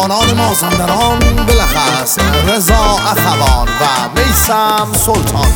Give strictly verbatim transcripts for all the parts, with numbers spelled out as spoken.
جوانان مازندران بالاخص رضا اخوان و میثم سلطان.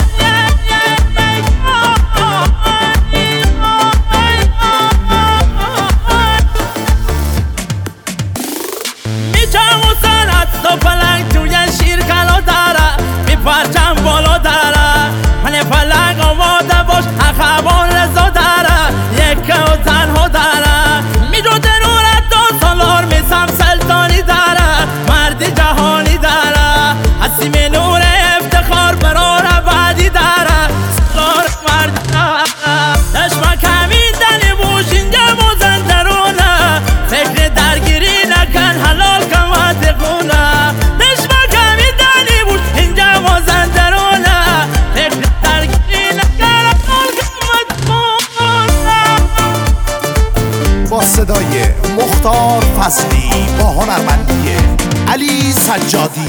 میچم و سنت تو پلنگ توی شیر کلا داره، میپرچم بالا داره، من پلنگ آماده باش اخوان رضا داره، یک و تنها داره، میجود نورت دو سالار میثم سلطانی داره، مردی جهانی داره، حسیم نور افتخار برار بعدی داره، سالار مرد داره، دشمن کمیدنی بوش اینجا مازندرونه، فکر درگیری نکن حلال کمت خونه، دشمن کمیدنی بوش اینجا مازندرونه، فکر درگیری نکن حلال کمت خونه. با صدای مختار فضلی با هنرمندی علی سجادی.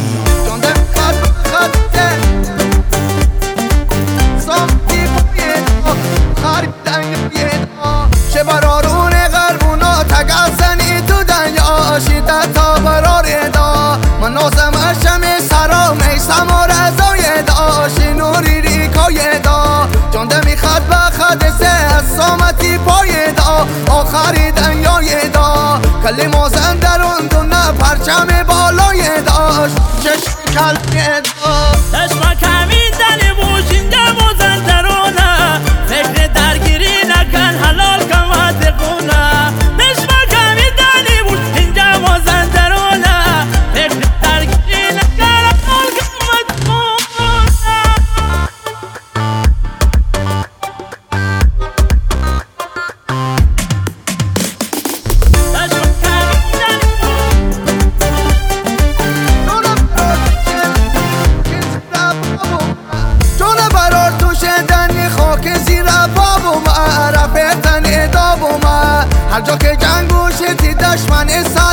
چه برارون قلبونا تگزنی تو دنیا شیدت تا برار دا من نازم اشم سرا میثم و رضای دا شنوری ریکای دا جانده میخواد بخد سه اسامتی پای دا آخری دنیای دا کلی مازندران دونه پرچم بالای داشت چشم کلبی دا دشمن کمیدنی بوش اینجا مازندرونه، فکر درگیری نکن حلال کمت خونه، دشمن کمیدنی بوش اینجا مازندرونه، فکر درگیری نکن حلال کمت خونه. دشمن کمیدنی جون برار تو شدنی خاک زیر بابو ما رفتن ادابو ما هر جا که جنگو شدی دشمن